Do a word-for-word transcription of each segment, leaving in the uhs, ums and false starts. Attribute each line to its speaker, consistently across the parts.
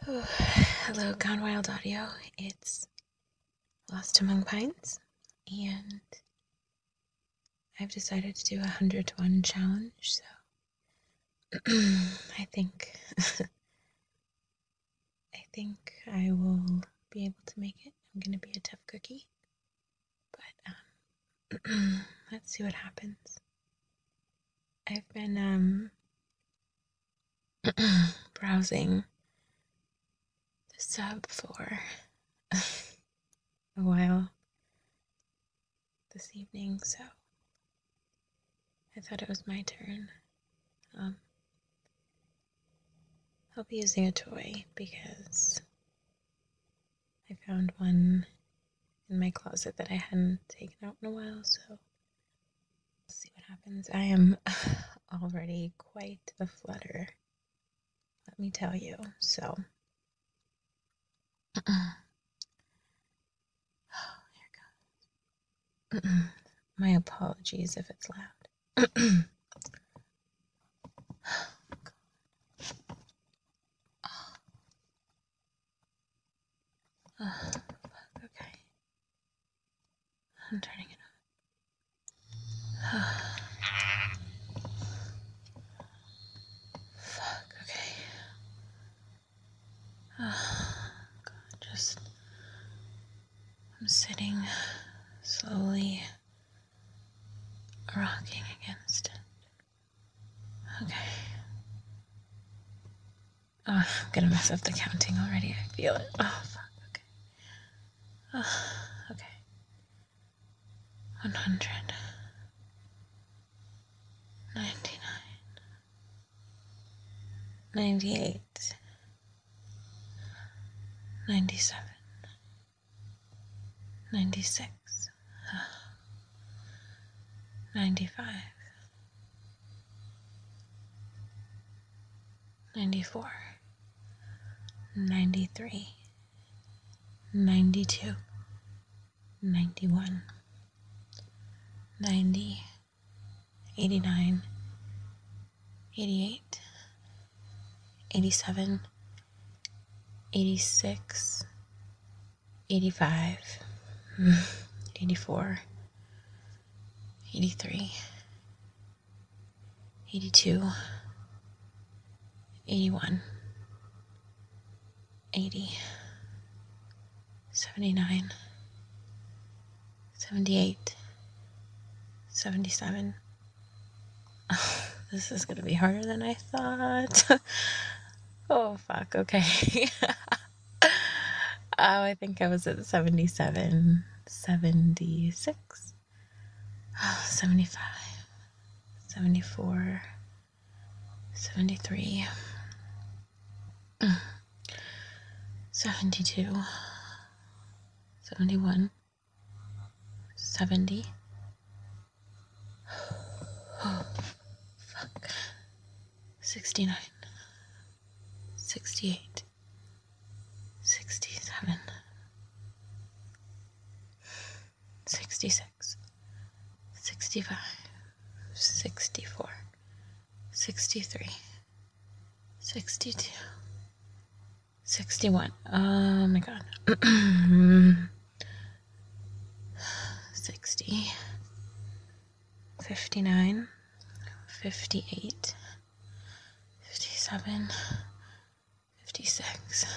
Speaker 1: Oh, hello, Gone Wild Audio. It's Lost Among Pines, and I've decided to do a hundred to one challenge. So I think I think I will be able to make it. I'm gonna be a tough cookie, but um, let's see what happens. I've been um browsing the sub for a while this evening, so I thought it was my turn. Um, I'll be using a toy because I found one in my closet that I hadn't taken out in a while, so let's see what happens. I am already quite a flutter, let me tell you. So, oh, here it goes. My apologies if it's loud. Oh, okay. I'm turning it on. Fuck, okay. Oh, God, just. I'm sitting slowly, rocking against it. Okay. Oh, I'm gonna mess up the counting already. I feel it. Oh, fuck, okay. Oh, okay. one hundred. ninety-nine. ninety-eight. ninety-seven. ninety-six. ninety-five. ninety-four. ninety-three. ninety-two. ninety-one. ninety. eighty-nine. eighty-eight. eighty-seven. eighty-six. eighty-five. eighty-four. eighty-three. eighty-two. eighty-one. eighty. seventy-nine. seventy-eight. seventy-seven. Oh, this is gonna be harder than I thought. Oh, fuck, okay. Oh, I think I was at seventy-seven. seventy-six. Oh, seventy-five. seventy-four. seventy-three. seventy-two. seventy-one. seventy. Oh, fuck. sixty-nine. sixty-eight. sixty-seven. sixty-six. sixty-five. sixty-four. sixty-three. sixty-two. sixty-one. Oh my god. sixty. fifty-nine. fifty-eight. fifty-seven. fifty-six.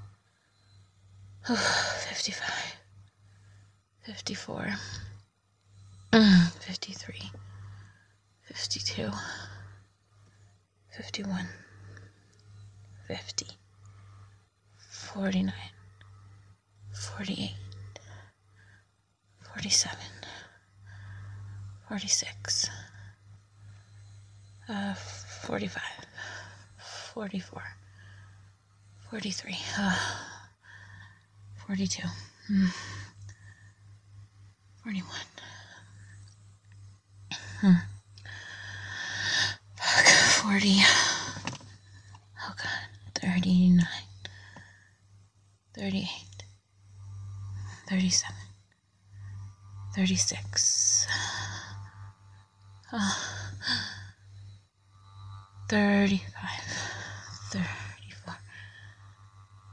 Speaker 1: fifty-five. fifty-four. fifty-three. fifty-two. fifty-one. fifty. forty-nine. forty-eight. forty-seven. forty-six. Uh, forty-five. forty-four. forty-three. Uh, forty-two. Mm. forty-one. Hmm. Fuck. forty. Oh god. thirty-nine. thirty-eight. thirty-seven. thirty-six. Oh. thirty-five. thirty-four.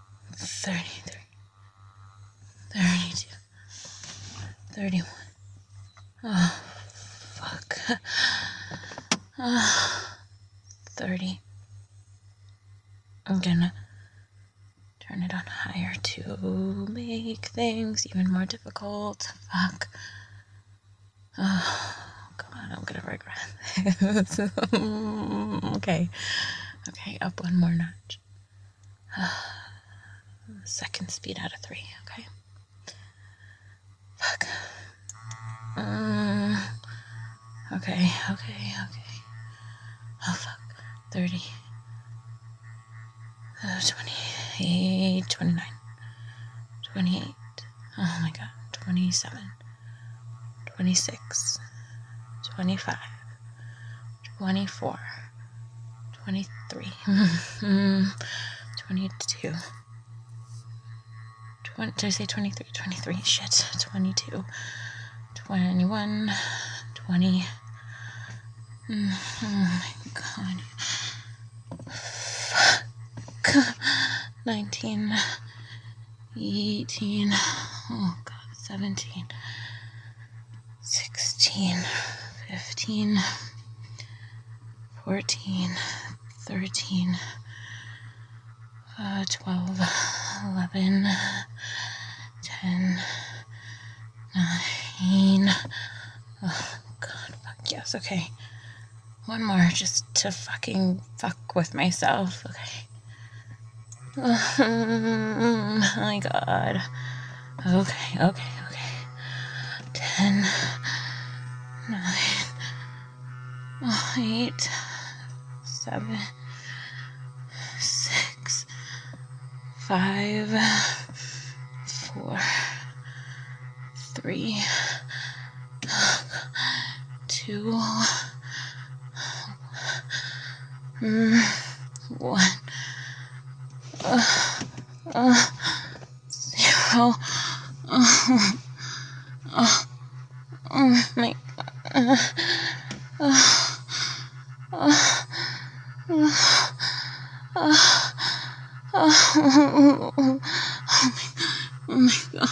Speaker 1: thirty-three, thirty-two, thirty-one. Oh, fuck. Oh, thirty. I'm gonna turn it on higher to make things even more difficult. Fuck. Oh, God, I'm gonna regret this. Okay. Okay, up one more notch. Second speed out of three, okay? Fuck. Um, okay, okay, okay. Oh, fuck. thirty. Uh, twenty-eight, twenty-nine. twenty-eight. Oh my god. twenty-seven. twenty-six. twenty-five. twenty-four. twenty-three. twenty-two. twenty, did I say twenty-three? twenty-three. Shit. twenty-two. twenty-one. twenty. Oh my god. Fuck. nineteen. eighteen. Oh god. seventeen. sixteen. fifteen. fourteen. thirteen. Uh, twelve. eleven. ten. nine. Oh god. Fuck yes. Okay. One more just to fucking fuck with myself. Okay. Oh my god. Okay, okay, okay. Ten. Nine. Eight. Seven. Six. Five. Four. Three. Two. One. Uh, uh, zero. Uh, uh, oh my god. Uh, uh, uh, uh, uh, oh, oh my, oh my god.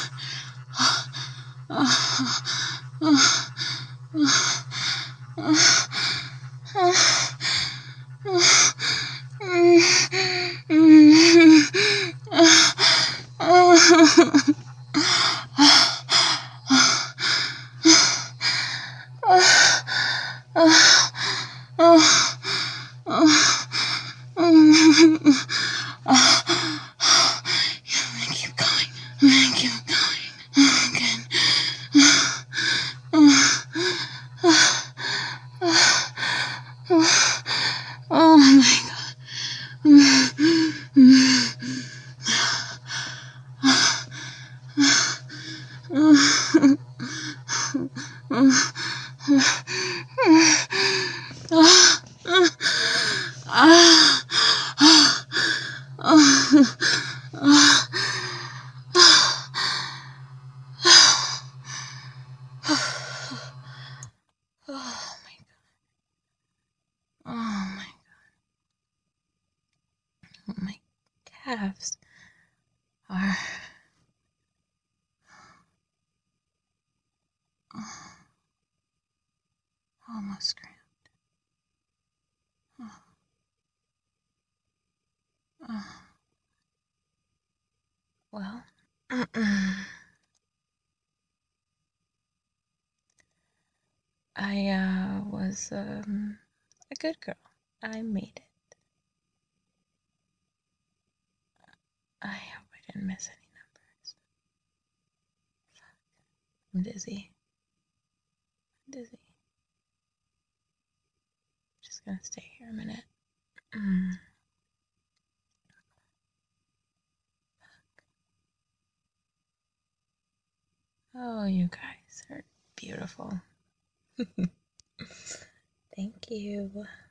Speaker 1: My calves are almost cramped. Oh. Oh. Well, I uh, was um, a good girl. I made it. I hope I didn't miss any numbers. I'm dizzy. I'm dizzy. I'm just gonna stay here a minute. Mm. Oh, you guys are beautiful. Thank you.